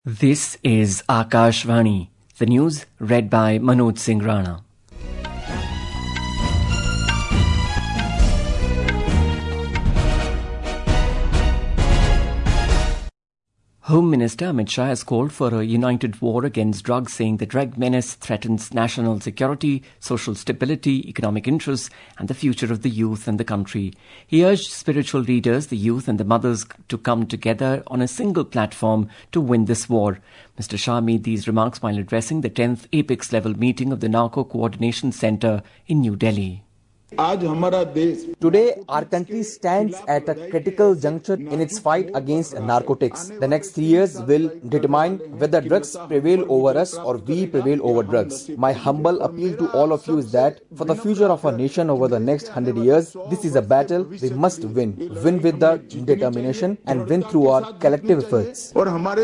This is Akashvani. The news read by Manoj Singh Rana. Home Minister Amit Shah has called for a united war against drugs, saying the drug menace threatens national security, social stability, economic interests, and the future of the youth and the country. He urged spiritual leaders, the youth and the mothers to come together on a single platform to win this war. Mr. Shah made these remarks while addressing the 10th Apex level meeting of the Narco Coordination Centre in New Delhi. Today, our country stands at a critical juncture in its fight against narcotics. The next 3 years will determine whether drugs prevail over us or we prevail over drugs. My humble appeal to all of you is that for the future of our nation over the next 100 years, this is a battle we must win. Win with the determination and win through our collective efforts.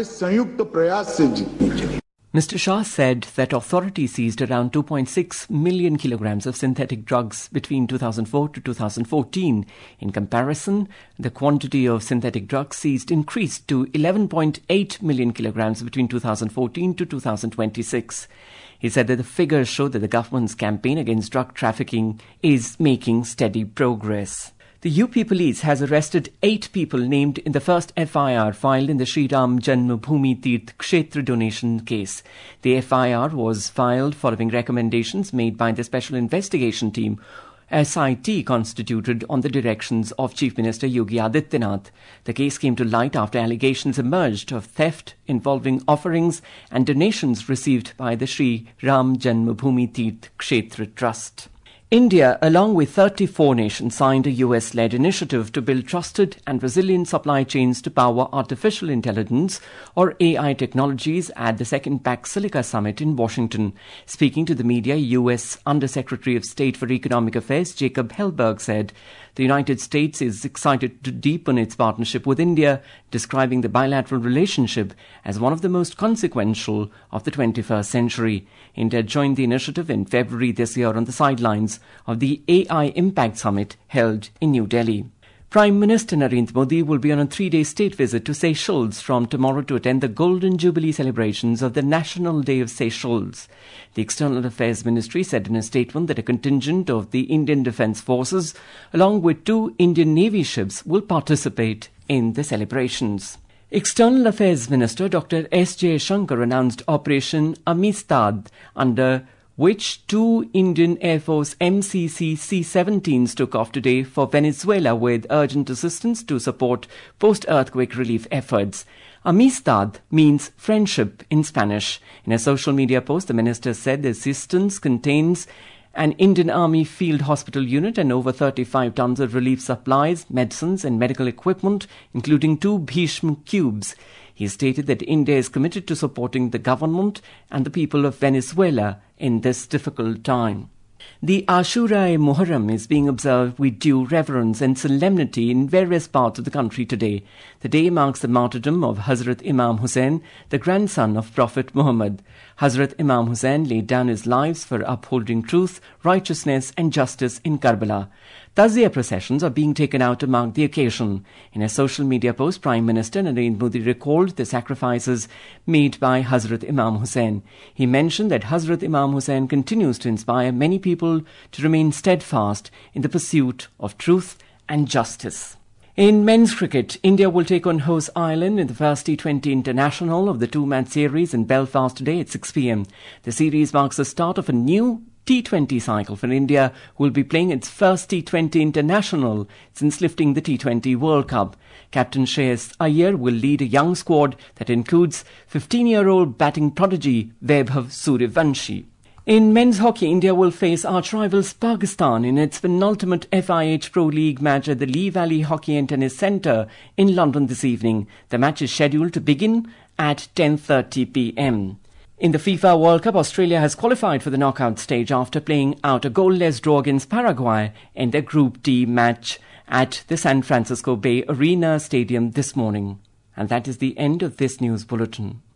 Mr. Shah said that authorities seized around 2.6 million kilograms of synthetic drugs between 2004 to 2014. In comparison, the quantity of synthetic drugs seized increased to 11.8 million kilograms between 2014 to 2026. He said that the figures show that the government's campaign against drug trafficking is making steady progress. The UP police has arrested 8 people named in the first FIR filed in the Sri Ram Janmabhoomi Tirth Kshetra donation case. The FIR was filed following recommendations made by the Special Investigation Team, SIT, constituted on the directions of Chief Minister Yogi Adityanath. The case came to light after allegations emerged of theft involving offerings and donations received by the Sri Ram Janmabhoomi Tirth Kshetra Trust. India, along with 34 nations, signed a US-led initiative to build trusted and resilient supply chains to power artificial intelligence, or AI, technologies at the second Pax Silica Summit in Washington. Speaking to the media, US Undersecretary of State for Economic Affairs Jacob Hellberg said the United States is excited to deepen its partnership with India, describing the bilateral relationship as one of the most consequential of the 21st century. India joined the initiative in February this year on the sidelines of the AI Impact Summit held in New Delhi. Prime Minister Narendra Modi will be on a 3-day state visit to Seychelles from tomorrow to attend the Golden Jubilee celebrations of the National Day of Seychelles. The External Affairs Ministry said in a statement that a contingent of the Indian Defence Forces, along with 2 Indian Navy ships, will participate in the celebrations. External Affairs Minister Dr. S. Jaishankar announced Operation Amistad, under which 2 Indian Air Force MCC C-17s took off today for Venezuela with urgent assistance to support post-earthquake relief efforts. Amistad means friendship in Spanish. In a social media post, the minister said the assistance contains an Indian Army field hospital unit and over 35 tons of relief supplies, medicines and medical equipment, including 2 Bhishma cubes. He stated that India is committed to supporting the government and the people of Venezuela in this difficult time. The Ashura-e-Muharram is being observed with due reverence and solemnity in various parts of the country today. The day marks the martyrdom of Hazrat Imam Hussain, the grandson of Prophet Muhammad. Hazrat Imam Hussain laid down his lives for upholding truth, righteousness and justice in Karbala. Taziyah processions are being taken out to mark the occasion. In a social media post, Prime Minister Narendra Modi recalled the sacrifices made by Hazrat Imam Hussain. He mentioned that Hazrat Imam Hussain continues to inspire many people to remain steadfast in the pursuit of truth and justice. In men's cricket, India will take on host Ireland in the first T20 International of the 2-match series in Belfast today at 6 p.m. The series marks the start of a new T20 cycle for India, who will be playing its first T20 International since lifting the T20 World Cup. Captain Shreyas Iyer will lead a young squad that includes 15-year-old batting prodigy Vaibhav Suryavanshi. In men's hockey, India will face arch-rivals Pakistan in its penultimate FIH Pro League match at the Lee Valley Hockey and Tennis Centre in London this evening. The match is scheduled to begin at 10:30 p.m. In the FIFA World Cup, Australia has qualified for the knockout stage after playing out a goalless draw against Paraguay in their Group D match at the San Francisco Bay Arena Stadium this morning. And that is the end of this news bulletin.